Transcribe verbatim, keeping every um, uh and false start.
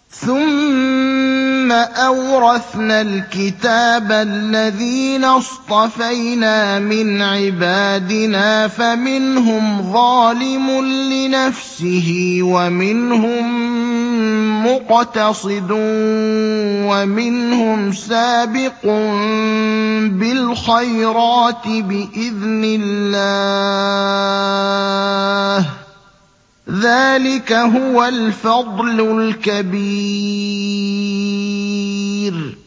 ثُمَّ أَوْرَثْنَا الْكِتَابَ الَّذِينَ اصْطَفَيْنَا مِنْ عِبَادِنَا فَمِنْهُمْ ظَالِمٌ لِّنَفْسِهِ وَمِنْهُم مُّقْتَصِدٌ وَمِنْهُمْ سَابِقٌ بِالْخَيْرَاتِ بِإِذْنِ اللَّهِ ۚ ذَٰلِكَ هُوَ الْفَضْلُ الْكَبِيرُ